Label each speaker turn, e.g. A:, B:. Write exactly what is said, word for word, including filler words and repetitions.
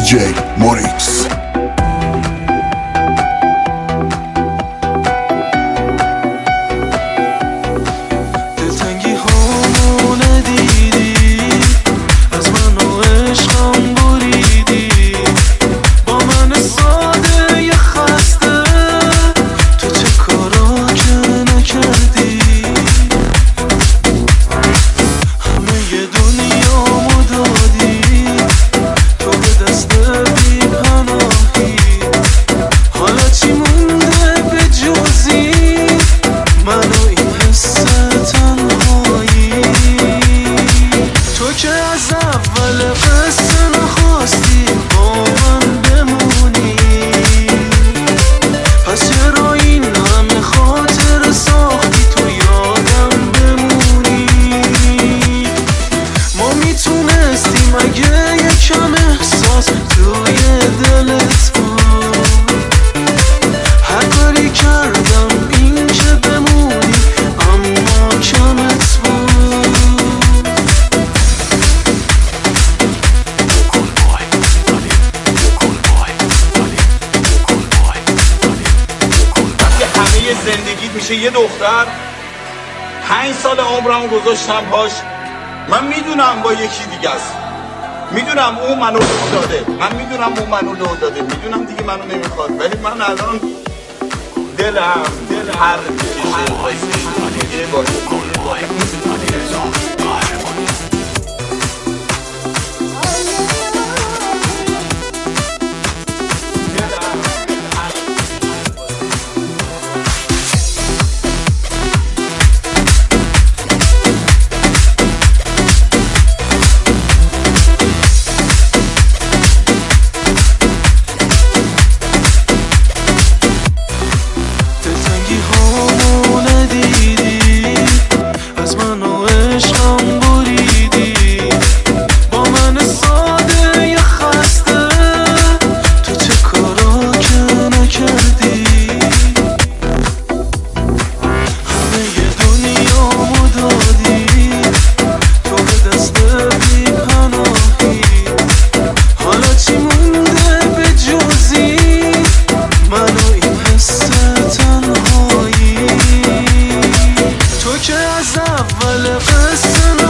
A: جی موریکس.
B: زندگیت میشه یه دختر، پنج سال عمرمو گذاشتم پاش. من میدونم با یکی دیگه است، میدونم اون منو لو داده، من میدونم اون منو لو داده، میدونم دیگه منو نمیخواد، ولی من الان دلم دل هر کشه واسه باشه.
C: که از اول قصه